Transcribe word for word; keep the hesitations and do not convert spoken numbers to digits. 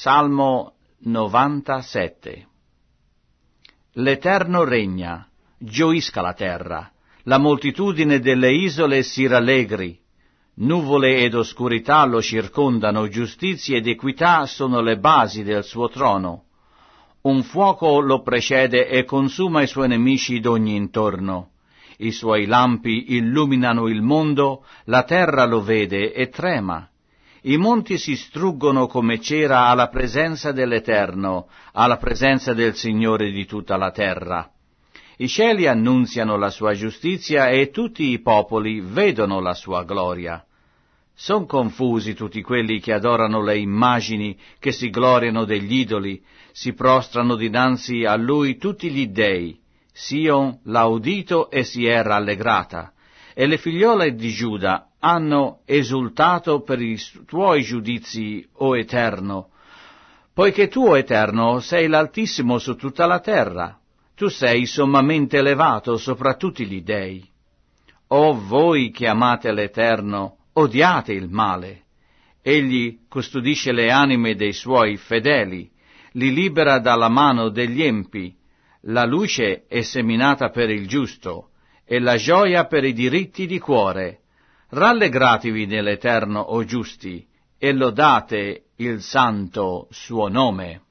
Salmo novantasette. L'Eterno regna, gioisca la terra, la moltitudine delle isole si rallegri. Nuvole ed oscurità lo circondano, giustizia ed equità sono le basi del suo trono. Un fuoco lo precede e consuma i suoi nemici d'ogni intorno. I suoi lampi illuminano il mondo, la terra lo vede e trema. I monti si struggono come cera alla presenza dell'Eterno, alla presenza del Signore di tutta la terra. I cieli annunziano la sua giustizia e tutti i popoli vedono la sua gloria. Son confusi tutti quelli che adorano le immagini, che si gloriano degli idoli, si prostrano dinanzi a lui tutti gli dei. Sion l'ha udito e si è rallegrata, e le figliole di Giuda hanno esultato per i tuoi giudizi, o Eterno, poiché tu, o Eterno, sei l'Altissimo su tutta la terra. Tu sei sommamente elevato sopra tutti gli dei. O voi che amate l'Eterno, odiate il male. Egli custodisce le anime dei suoi fedeli, li libera dalla mano degli empi. La luce è seminata per il giusto, e la gioia per i diritti di cuore. Rallegratevi nell'Eterno, o giusti, e lodate il santo suo nome.